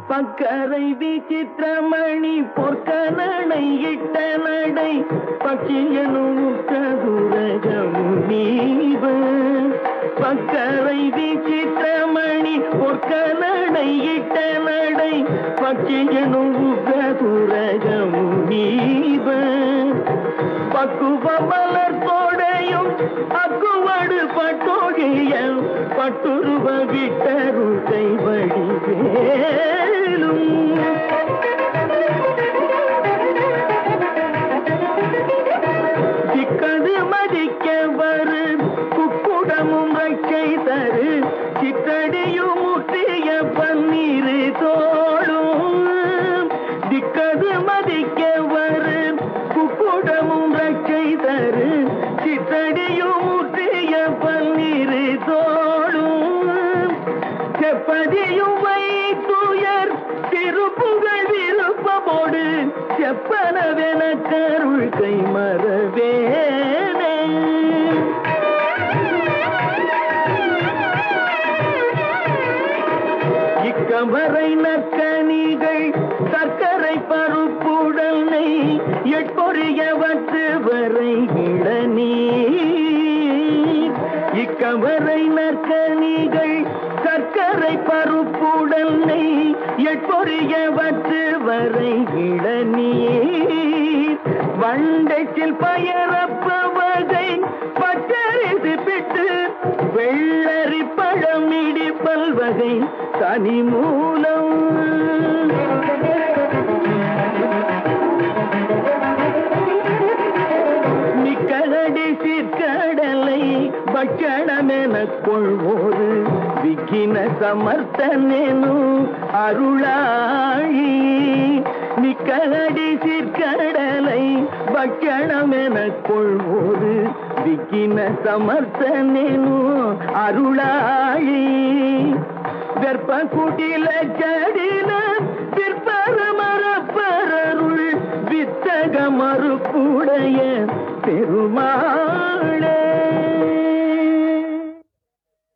பக்கரை விசித்திரமணி பொற்கனடை இட்ட நடை பக்கியனும் சதுரகமுனீவ. பக்கரை விசித்திரமணி பொற்கனடை இட்ட நடை பக்கியனும் சதுரகமுனீவ. பக்குவ மலர் தோடையும் அக்குவடு பட்டோகிய பட்டுருவ விட்டரு கைவடிவேலும். சிக்கது மதிக்க வரு குக்குடமும் ரக்கை தரு சித்தடியும் முற்றிய பன்னீர் தோளும். திக்கது மதிக்க வரு குக்குடமும் ரக்கை தரு சித்தடியும் முற்றிய பன்னீர் தோளும். செப்பதியும் வைத்துயர் திருப்புகள் விருப்பமோடு செப்பனவென கருள் கை மறவேனே. இக்கவரை நக்கணிகள் சர்க்கரை பருப்புடனை எட்பொறியவற்று வரை இளநீர். இக்கவரை நற்கணிகள் சர்க்கரை பருப்புடனை எட்பொறியவற்று வரை இளநீர். வண்டைச்சில் பயரப்ப வகை பச்சரிசி பிட்டு வெள்ளரி பழமிடி பல்வகை தனி மூலம். நிக்கடி சிற்கடலை பட்சணமென கொள்வோரு விக்கின சமர்த்தனேனும் அருளாழி. நிக்கடி சிற்கடலை பட்சணமென கொள்வோரு விக்கின சமர்த்தனேனும் அருளாழி. வெற்ப குடில கடில பிற்பர மரப்பரருள் வித்தக மறுப்புடைய பெருமா.